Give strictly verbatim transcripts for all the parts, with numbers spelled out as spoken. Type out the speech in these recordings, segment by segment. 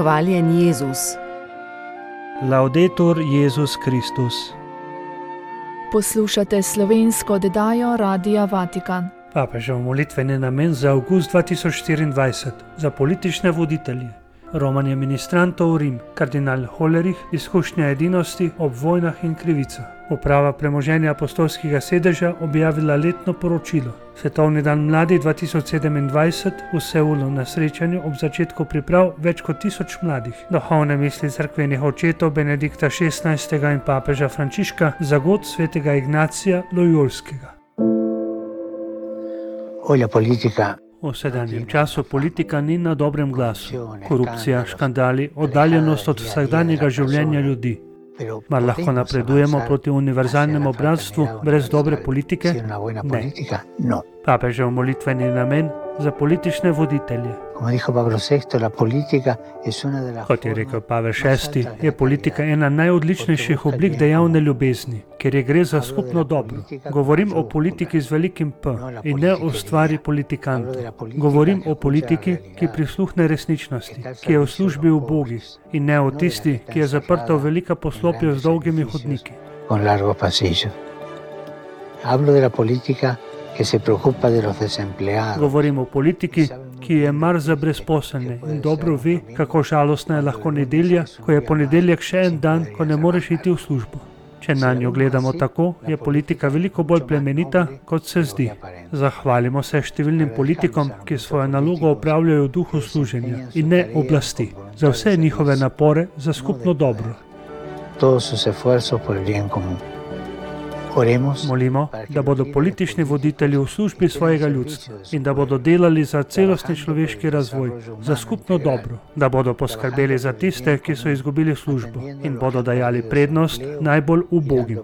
Hvaljen Jezus. Laudetur Jezus Kristus. Poslušate slovensko oddajo Radia Vatikan. Papežev molitveni namen za avgust dva tisoč štiriindvajset za politične voditelje. Romanje ministrantov v Rim, kardinal Hollerich, izkušnja edinosti ob vojnah in krivicah. Uprava premoženja apostolskega sedeža objavila letno poročilo. Svetovni dan mladih dva tisoč sedemindvajset v Seulu na srečanju ob začetku priprav več kot tisoč mladih. Duhovne misli cerkvenih očetov Benedikta šestnajstega in papeža Frančiška za god svetega Ignacija Loyolskega. Hoy la política. V sedanjem času politika ni na dobrem glasu. Korupcija, škandali, oddaljenost od vsakdanjega življenja ljudi. Mar lahko napredujemo proti univerzalnemu bratstvu brez dobre politike? Ne. Papežev molitveni namen za politične voditelje. Kot je rekel Pavel šesti, je politika ena najodličnejših oblik dejavne ljubezni, ker je gre za skupno dobro. Govorim o politiki z velikim P in ne o stvari politikantov. Govorim o politiki, ki prisluhne resničnosti, ki je v službi ubogih in ne o tisti, ki je zaprta v velika poslopja z dolgimi hodniki. Govorim o politiki, ki je mar za brezposelne in dobro ve, kako žalostna je lahko nedelja, ko je ponedeljek še en dan, ko ne moreš iti v službo. Če na njo gledamo tako, je politika veliko bolj plemenita, kot se zdi. Zahvalimo se številnim politikom, ki svojo nalogo opravljajo v duhu služenja in ne oblasti, za vse njihove napore za skupno dobro. Molimo, da bodo politični voditelji v službi svojega ljudstva in da bodo delali za celostni človeški razvoj, za skupno dobro, da bodo poskrbeli za tiste, ki so izgubili službo in bodo dajali prednost najbolj ubogim.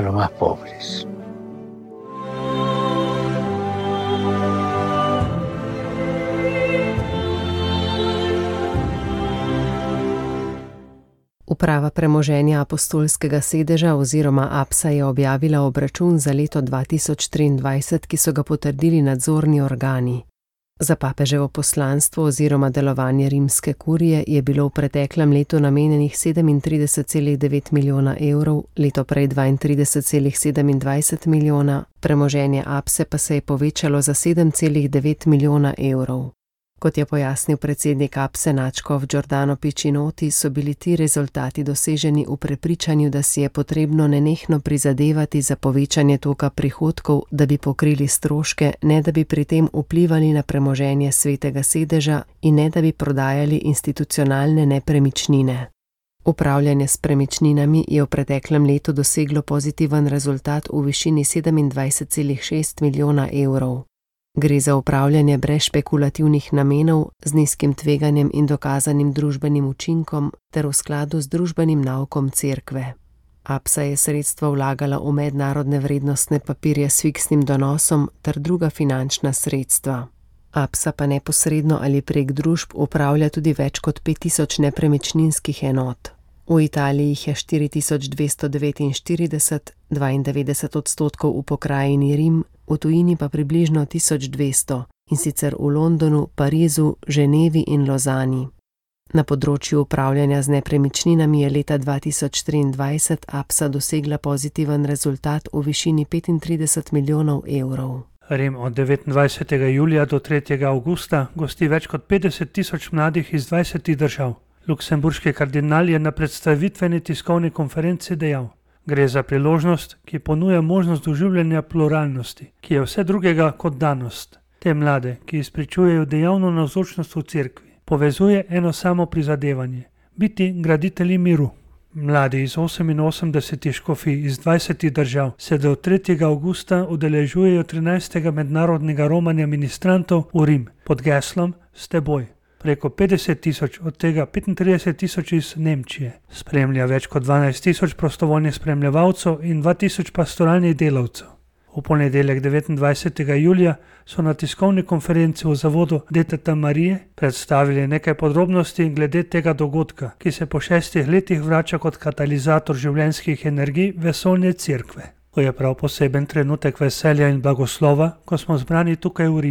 Uprava premoženja apostolskega sedeža oziroma APSA je objavila obračun za leto dva tisoč triindvajset, ki so ga potrdili nadzorni organi. Za papeževo poslanstvo oziroma delovanje rimske kurije je bilo v preteklem letu namenjenih sedemintrideset celih devet milijona evrov, leto prej dvaintrideset celih sedemindvajset milijona, premoženje APSE pa se je povečalo za sedem celih devet milijona evrov. Kot je pojasnil predsednik APSE nadškof Giordano Piccinoti, so bili ti rezultati doseženi v prepričanju, da si je potrebno nenehno prizadevati za povečanje toka prihodkov, da bi pokrili stroške, ne da bi pri tem vplivali na premoženje svetega sedeža in ne da bi prodajali institucionalne nepremičnine. Upravljanje s premičninami je v preteklem letu doseglo pozitiven rezultat v višini sedemindvajset celih šest milijona evrov. Gre za upravljanje brez špekulativnih namenov, z nizkim tveganjem in dokazanim družbenim učinkom ter v skladu z družbenim naukom cerkve. APSA je sredstva vlagala v mednarodne vrednostne papirje s fiksnim donosom ter druga finančna sredstva. APSA pa neposredno ali prek družb upravlja tudi več kot pet tisoč nepremičninskih enot. V Italiji jih je štiri tisoč dvesto devetinštirideset, dvaindevetdeset odstotkov v pokrajini Rim, v tujini pa približno tisoč dvesto, in sicer v Londonu, Parizu, Ženevi in Lozani. Na področju upravljanja z nepremičninami je leta dva tisoč triindvajset APSA dosegla pozitiven rezultat v višini petintrideset milijonov evrov. Rim od devetindvajsetega julija do tretjega avgusta gosti več kot petdeset tisoč mladih iz dvajsetih držav. Luksemburški kardinal je na predstavitveni tiskovni konferenci dejal: gre za priložnost, ki ponuja možnost doživljanja pluralnosti, ki je vse drugega kot danost. Te mlade, ki izpričujejo dejavno navzočnost v cerkvi, povezuje eno samo prizadevanje: biti graditelji miru. Mladi iz oseminosemdesetih škofij iz dvajsetih držav se do tretjega avgusta udeležujejo trinajstega mednarodnega romanja ministrantov v Rim pod geslom S teboj. Preko petdeset tisoč, od tega petintrideset tisoč iz Nemčije. Spremlja več kot dvanajst tisoč prostovoljnih spremljevalcev in dva tisoč pastoralnih delavcev. V ponedeljek devetindvajsetega julija so na tiskovni konferenci v zavodu Deteta Marije predstavili nekaj podrobnosti glede tega dogodka, ki se po šestih letih vrača kot katalizator življenjskih energij vesoljne cerkve. To je prav poseben trenutek veselja in blagoslova, ko smo zbrani tukaj v Rimu.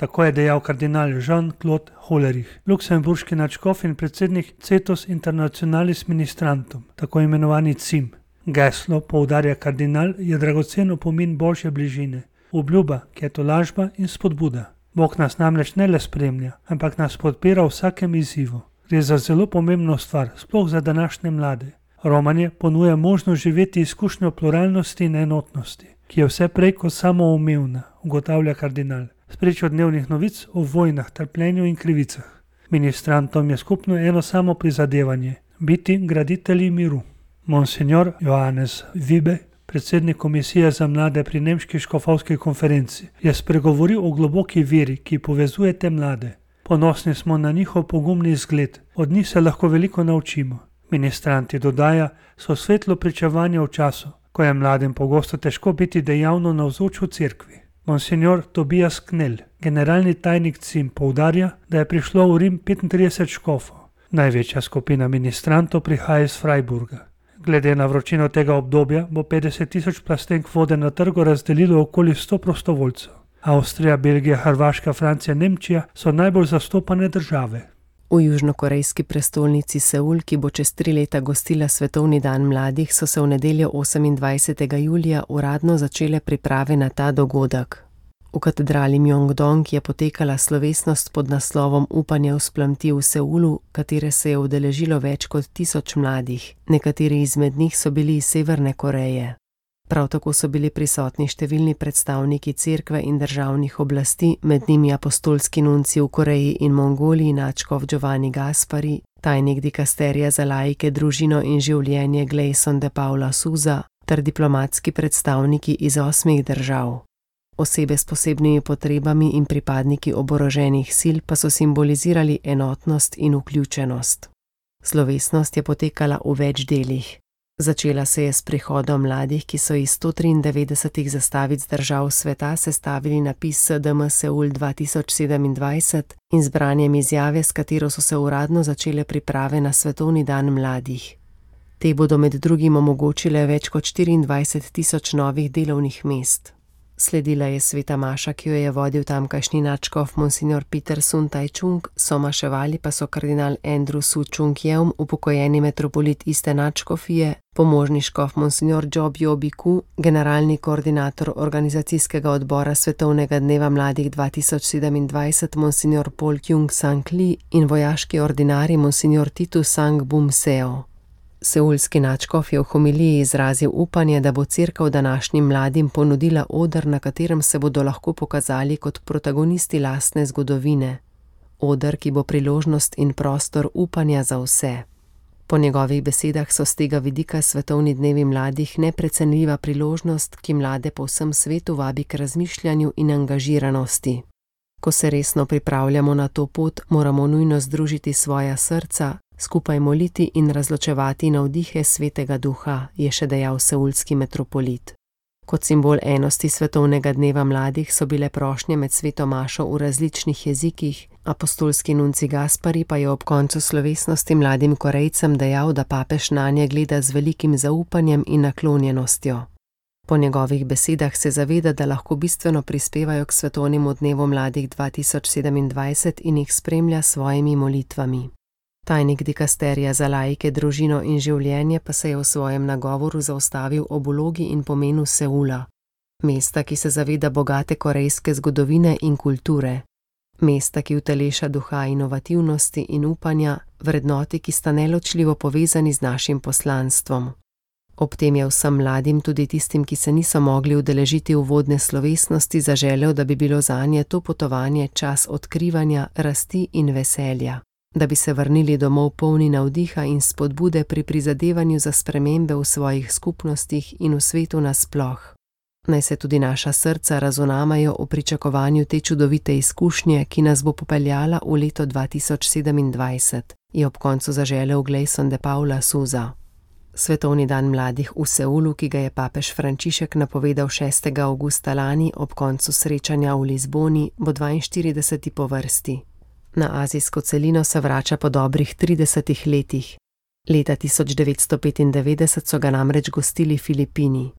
Tako je dejal kardinal Jean-Claude Hollerich, luksemburški nadškof in predsednik Cetus Internationalis Ministrantum, tako imenovani C I M. Geslo, poudarja kardinal, je dragocen opomin Božje bližine, obljuba, ki je tolažba in spodbuda. Bog nas namreč ne le spremlja, ampak nas podpira v vsakem izzivu. Gre za zelo pomembno stvar, sploh za današnje mlade. Romanje ponuja možnost živeti izkušnjo pluralnosti in enotnosti, ki je vse prej kot samoumevna, ugotavlja kardinal, spričo dnevnih novic o vojnah, trpljenju in krivicah. Ministrantom je skupno eno samo prizadevanje, biti graditelji miru. Monsignor Johannes Vibe, predsednik komisije za mlade pri Nemški škofovski konferenci, je spregovoril o globoki veri, ki povezuje te mlade. Ponosni smo na njihov pogumni izgled, od njih se lahko veliko naučimo. Ministranti, dodaja, so svetlo pričevanje v času, ko je mladim pogosto težko biti dejavno navzoč v cerkvi. Monsignor Tobias Knell, generalni tajnik C I M, poudarja, da je prišlo v Rim petintrideset škofov. Največja skupina ministrantov prihaja iz Freiburga. Glede na vročino tega obdobja bo petdeset tisoč plastenk vode na trgu razdelilo okoli sto prostovoljcev. Avstrija, Belgija, Hrvaška, Francija, Nemčija so najbolj zastopane države. V južnokorejski prestolnici Seul, ki bo čez tri leta gostila Svetovni dan mladih, so se v nedeljo osemindvajsetega julija uradno začele priprave na ta dogodek. V katedrali Mjongdong je potekala slovesnost pod naslovom Upanje vzplamti v Seulu, katere se je udeležilo več kot tisoč mladih. Nekateri izmed njih so bili iz Severne Koreje. Prav tako so bili prisotni številni predstavniki cerkve in državnih oblasti, med njimi apostolski nunci v Koreji in Mongoliji nadškof Giovanni Gaspari, tajnik dikasterija za laike, družino in življenje Gleison de Paula Souza ter diplomatski predstavniki iz osmih držav. Osebe s posebnimi potrebami in pripadniki oboroženih sil pa so simbolizirali enotnost in vključenost. Slovesnost je potekala v več delih. Začela se je s prihodom mladih, ki so iz sto triindevetdesetih zastavic držav sveta sestavili napis S D M Seul dva tisoč sedemindvajset in zbranjem izjave, s katero so se uradno začele priprave na Svetovni dan mladih. Te bodo med drugim omogočile več kot štiriindvajset tisoč novih delovnih mest. Sledila je sveta maša, ki jo je vodil tamkajšnji nadškof monsignor Peter Sun Tai-chung, somaševali pa so kardinal Andrew Su Chung Yeum, upokojeni metropolit iste nadškofije, pomožni škof monsignor Jo Bio Biku, generalni koordinator organizacijskega odbora Svetovnega dneva mladih dva tisoč sedemindvajset monsignor Paul Kyung Sang Li in vojaški ordinarij monsignor Titu Sang Bum Seo. Seulski nadškof je v homiliji izrazil upanje, da bo cerkev današnjim mladim ponudila oder, na katerem se bodo lahko pokazali kot protagonisti lastne zgodovine. Oder, ki bo priložnost in prostor upanja za vse. Po njegovih besedah so z tega vidika Svetovni dnevi mladih neprecenljiva priložnost, ki mlade po vsem svetu vabi k razmišljanju in angažiranosti. Ko se resno pripravljamo na to pot, moramo nujno združiti svoja srca, skupaj moliti in razločevati navdihe Svetega Duha, je še dejal seulski metropolit. Kot simbol enosti Svetovnega dneva mladih so bile prošnje med sveto mašo v različnih jezikih, apostolski nunci Gaspari pa je ob koncu slovesnosti mladim Korejcem dejal, da papež nanje gleda z velikim zaupanjem in naklonjenostjo. Po njegovih besedah se zaveda, da lahko bistveno prispevajo k Svetovnemu dnevu mladih dva tisoč sedemindvajset in jih spremlja s svojimi molitvami. Tajnik dikasterija za laike, družino in življenje pa se je v svojem nagovoru zaustavil ob vlogi in pomenu Seula, mesta, ki se zaveda bogate korejske zgodovine in kulture, mesta, ki uteleša duha inovativnosti in upanja, vrednoti, ki sta neločljivo povezani z našim poslanstvom. Ob tem je vsem mladim, tudi tistim, ki se niso mogli udeležiti uvodne slovesnosti, zaželel, da bi bilo zanje to potovanje čas odkrivanja, rasti in veselja, da bi se vrnili domov polni navdiha in spodbude pri prizadevanju za spremembe v svojih skupnostih in v svetu nasploh. Naj se tudi naša srca razunamajo v pričakovanju te čudovite izkušnje, ki nas bo popeljala v leto dva tisoč sedemindvajset, je ob koncu zaželel Gleison de Paula Souza. Svetovni dan mladih v Seulu, ki ga je papež Frančišek napovedal šestega avgusta lani ob koncu srečanja v Lizboni, bo dvainštirideseti po vrsti. Na azijsko celino se vrača po dobrih tridesetih letih. Leta tisoč devetsto petindevetdeset so ga namreč gostili Filipini.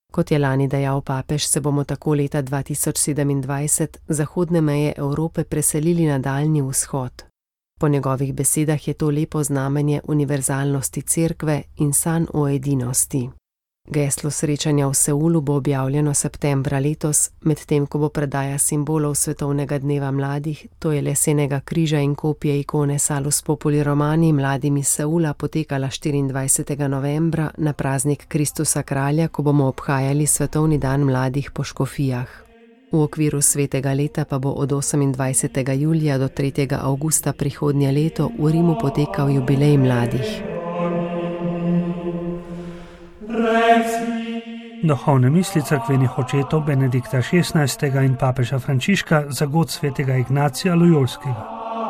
Kot je lani dejal papež, se bomo tako leta dva tisoč sedemindvajset zahodne meje Evrope preselili na daljni vzhod. Po njegovih besedah je to lepo znamenje univerzalnosti cerkve in sanj o edinosti. Geslo srečanja v Seulu bo objavljeno septembra letos, medtem ko bo predaja simbolov svetovnega dneva mladih, to je lesenega križa in kopije ikone Salus Populi Romani mladim iz Seula potekala štiriindvajsetega novembra na praznik Kristusa kralja, ko bomo obhajali svetovni dan mladih po škofijah. V okviru svetega leta pa bo od osemindvajsetega julija do tretjega avgusta prihodnje leto v Rimu potekal jubilej mladih. Duhovne misli cerkvenih očetov Benedikta šestnajstega in papeža Frančiška za god svetega Ignacija Loyolskega.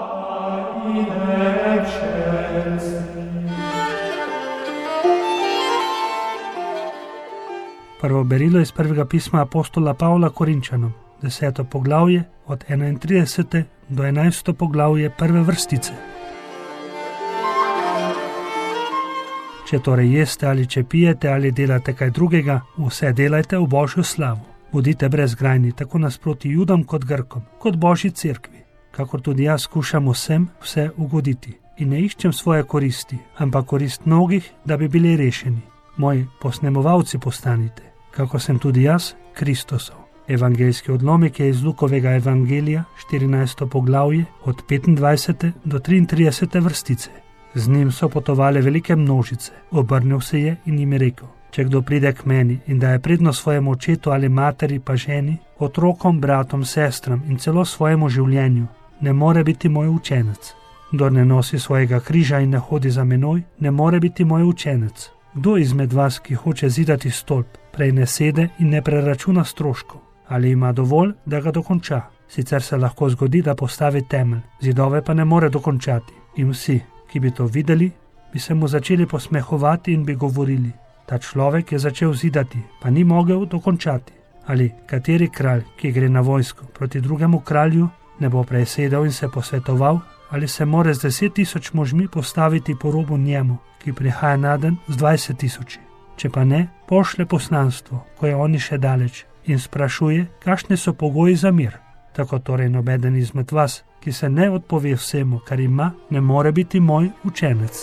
Prvo berilo iz prvega pisma apostola Pavla Korinčanom, deseto poglavje od enaintridesete do enajsto poglavje prve vrstice. Če torej jeste ali če pijete ali delate kaj drugega, vse delajte v Božjo slavu. Bodite brezgrajni, tako nasproti Judom kot Grkom, kot Božji cerkvi, kakor tudi jaz skušam vsem vse ugoditi. In ne iščem svoje koristi, ampak korist mnogih, da bi bili rešeni. Moji posnemovalci postanite, kako sem tudi jaz, Kristusov. Evangeljski odlomek je iz Lukovega evangelija, štirinajsto poglavje, od petindvajsete do triintridesete vrstice. Z njim so potovale velike množice, obrnil se je in jim je rekel: če kdo pride k meni in daje prednost svojemu očetu ali materi pa ženi, otrokom, bratom, sestram in celo svojemu življenju, ne more biti moj učenec. Kdor ne nosi svojega križa in ne hodi za menoj, ne more biti moj učenec. Kdo izmed vas, ki hoče zidati stolp, prej ne sede in ne preračuna stroškov, ali ima dovolj, da ga dokonča? Sicer se lahko zgodi, da postavi temelj, zidove pa ne more dokončati. In vsi, ki bi to videli, bi se mu začeli posmehovati in bi govorili: ta človek je začel zidati, pa ni mogel dokončati. Ali kateri kralj, ki gre na vojsko proti drugemu kralju, ne bo prej sedel in se posvetoval, ali se more z deset tisoč možmi postaviti po robu njemu, ki prihaja naden z dvajset tisoči. Če pa ne, pošle poslanstvo, ko je oni še daleč, in sprašuje, kakšne so pogoji za mir. Tako torej nobeden izmed vas, ki se ne odpove vsemu, kar ima, ne more biti moj učenec.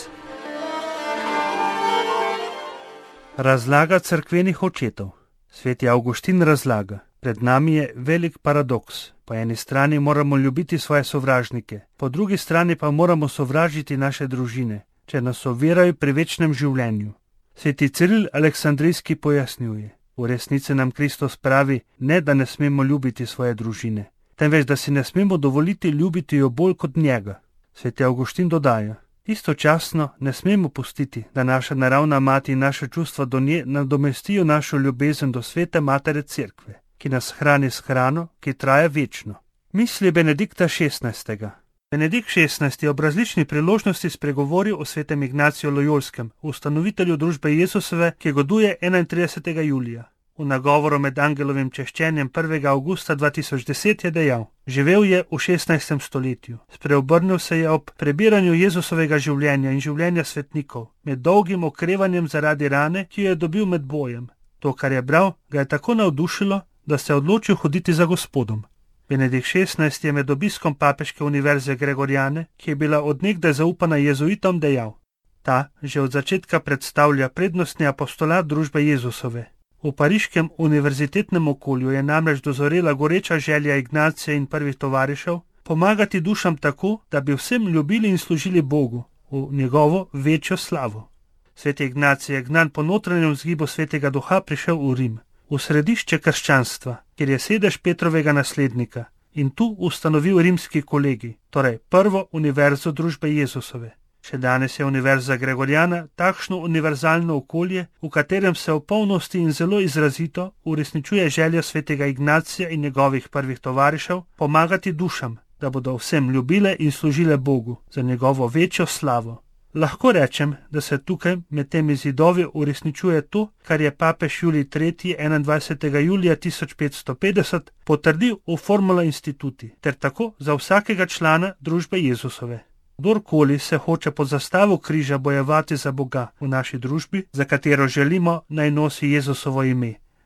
Razlaga cerkvenih očetov. Sveti Avguštin razlaga: pred nami je velik paradoks. Po eni strani moramo ljubiti svoje sovražnike, po drugi strani pa moramo sovražiti naše družine, če nas ovirajo pri večnem življenju. Sveti Ciril Aleksandrijski pojasnjuje: v resnici nam Kristus pravi, ne da ne smemo ljubiti svoje družine, temveč da si ne smemo dovoliti ljubiti jo bolj kot njega. Sveti Avguštin dodaja: istočasno ne smemo pustiti, da naša naravna mati in naše čustva do nje nadomestijo našo ljubezen do svete matere cerkve, ki nas hrani s hrano, ki traja večno. Misli Benedikta šestnajstega. Benedikt šestnajsti je ob različnih priložnosti spregovoril o svetem Ignaciju Loyolskem, ustanovitelju družbe Jezusove, ki goduje enaintridesetega julija. V nagovoru med angelovim češčenjem prvega avgusta dva tisoč deset je dejal: živel je v šestnajstem stoletju, spreobrnil se je ob prebiranju Jezusovega življenja in življenja svetnikov, med dolgim okrevanjem zaradi rane, ki jo je dobil med bojem. To, kar je bral, ga je tako navdušilo, da se je odločil hoditi za Gospodom. Benedikt šestnajsti je med obiskom papeške univerze Gregoriane, ki je bila odnegdaj zaupana jezuitom, dejal: ta že od začetka predstavlja prednostni apostolat družbe Jezusove. V pariškem univerzitetnem okolju je namreč dozorela goreča želja Ignacija in prvih tovarišev pomagati dušam tako, da bi vsem ljubili in služili Bogu v njegovo večjo slavo. Sveti Ignacij je gnan po notranjem vzgibu svetega duha prišel v Rim, v središče krščanstva, kjer je sedež Petrovega naslednika, in tu ustanovil rimski kolegij, torej prvo univerzo družbe Jezusove. Še danes je univerza Gregoriana takšno univerzalno okolje, v katerem se v polnosti in zelo izrazito uresničuje želja svetega Ignacija in njegovih prvih tovarišev pomagati dušam, da bodo vsem ljubile in služile Bogu za njegovo večjo slavo. Lahko rečem, da se tukaj med temi zidovi uresničuje to, kar je papež Julij tretji enaindvajsetega julija tisoč petsto petdeset potrdil v Formula Instituti, ter tako za vsakega člana družbe Jezusove. Kdorkoli se hoče pod zastavo križa bojevati za Boga v naši družbi, za katero želimo, naj nosi Jezusovo ime,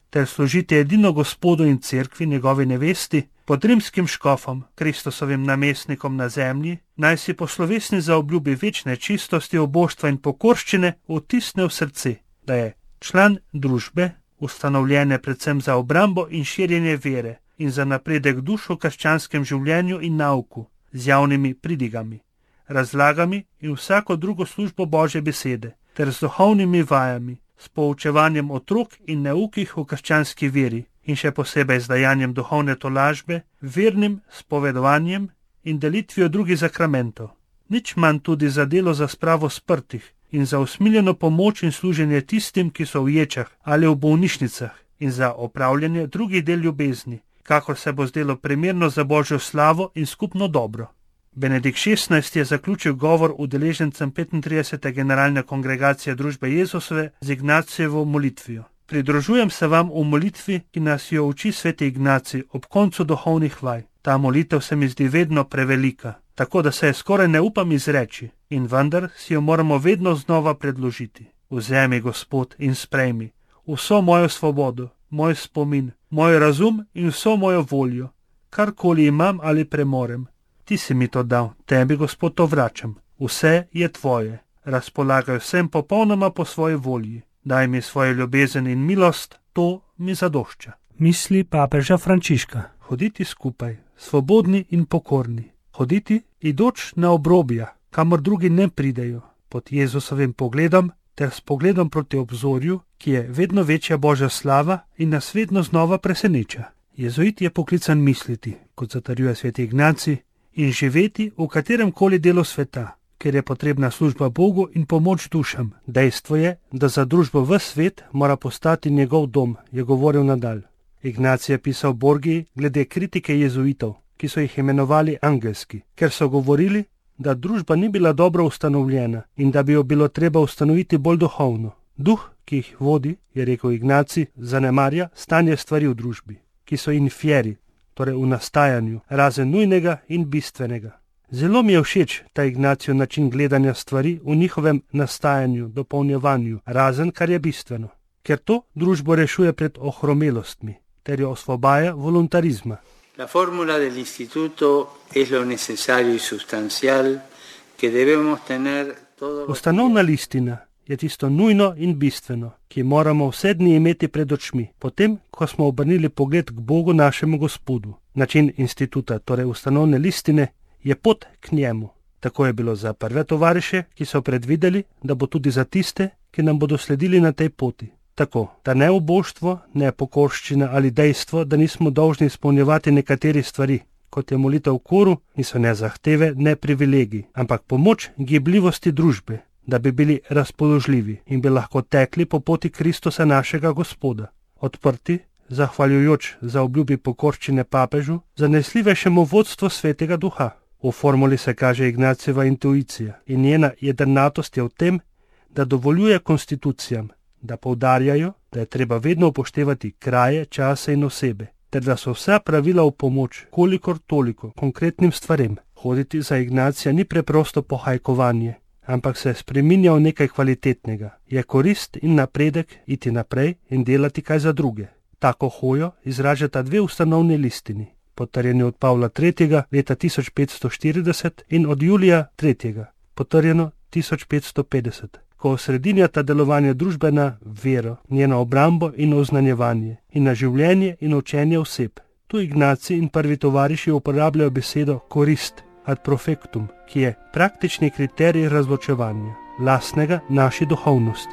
ter služiti edino Gospodu in cerkvi, njegovi nevesti, pod rimskim škofom, Kristusovim namestnikom na zemlji, naj si po slovesni zaobljubi večne čistosti, oboštva in pokorščine vtisne v srce, da je član družbe, ustanovljene predvsem za obrambo in širjenje vere in za napredek duš v krščanskem življenju in nauku, z javnimi pridigami, razlagami in vsako drugo službo Božje besede, ter z duhovnimi vajami, s poučevanjem otrok in neukih v krščanski veri in še posebej z dajanjem duhovne tolažbe, vernim spovedovanjem in delitvijo drugih zakramentov. Nič manj tudi za delo za spravo sprtih in za usmiljeno pomoč in služenje tistim, ki so v ječah ali v bolnišnicah, in za opravljanje drugih del ljubezni, kakor se bo zdelo primerno za Božjo slavo in skupno dobro. Benedikt šestnajsti je zaključil govor udeležencem petintridesete generalne kongregacije družbe Jezusove z Ignacijevo molitvijo. Pridružujem se vam v molitvi, ki nas jo uči sveti Ignacij ob koncu duhovnih vaj. Ta molitev se mi zdi vedno prevelika, tako da se je skoraj ne upam izreči, in vendar si jo moramo vedno znova predložiti. Vzemi, Gospod, in sprejmi vso mojo svobodo, moj spomin, moj razum in vso mojo voljo, karkoli imam ali premorem. Ti si mi to dal, tebi, Gospod, to vračam. Vse je tvoje, razpolagaj vsem popolnoma po svoji volji. Daj mi svojo ljubezen in milost, to mi zadošča. Misli papeža Frančiška. Hoditi skupaj, svobodni in pokorni. Hoditi idoč na obrobja, kamor drugi ne pridejo, pod Jezusovim pogledom ter s pogledom proti obzorju, ki je vedno večja Božja slava in nas vedno znova preseneča. Jezuit je poklican misliti, kot zatrjuje sveti Ignacij, in živeti v katerem koli delu sveta, ker je potrebna služba Bogu in pomoč dušam. Dejstvo je, da za družbo v svet mora postati njegov dom, je govoril nadalj. Ignacij je pisal Borgiji glede kritike jezuitov, ki so jih imenovali angelski, ker so govorili, da družba ni bila dobro ustanovljena in da bi jo bilo treba ustanoviti bolj duhovno. Duh, ki jih vodi, je rekel Ignacij, zanemarja stanje stvari v družbi, ki so infieri, torej v nastajanju, razen nujnega in bistvenega. Zelo mi je všeč ta Ignacijev način gledanja stvari v njihovem nastajanju, dopolnjevanju, razen kar je bistveno, ker to družbo rešuje pred ohromelostmi ter jo osvobaja voluntarizma. La fórmula del instituto es lo necesario y sustancial que debemos tener todos. Ustanovna listina je tisto nujno in bistveno, ki moramo vse dni imeti pred očmi, potem, ko smo obrnili pogled k Bogu našemu Gospodu. Način instituta, torej ustanovne listine, je pot k njemu. Tako je bilo za prve tovariše, ki so predvideli, da bo tudi za tiste, ki nam bodo sledili na tej poti. Tako, da ne oboštvo, ne pokorščina ali dejstvo, da nismo dolžni izpolnjevati nekaterih stvari, kot je molitev v koru, niso ne zahteve, ne privilegij, ampak pomoč gibljivosti družbe, da bi bili razpoložljivi in bi lahko tekli po poti Kristusa našega Gospoda, odprti, zahvaljujoč za obljubi pokorščine papežu, zanesljivejšemu vodstvu svetega duha. V formuli se kaže Ignacijeva intuicija in njena jedrnatost je v tem, da dovoljuje konstitucijam, da poudarjajo, da je treba vedno upoštevati kraje, čase in osebe, ter da so vsa pravila v pomoč, kolikor toliko, konkretnim stvarem. Hoditi za Ignacija ni preprosto pohajkovanje, ampak se spreminja v nekaj kvalitetnega. Je korist in napredek iti naprej in delati kaj za druge. Tako hojo izražata dve ustanovni listini, potrjeni od Pavla tretjega leta tisoč petsto štirideset in od Julija tretjega, potrjeno tisoč petsto petdeset. Ko osredinjata delovanje družbe na vero, njeno obrambo in oznanjevanje, in na življenje in učenje oseb. Tu Ignacij in prvi tovariši uporabljajo besedo korist ad profectum, ki je praktični kriterij razločevanja, lastnega naši duhovnosti.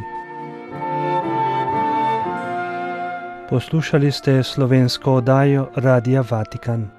Poslušali ste slovensko oddajo Radia Vatikan.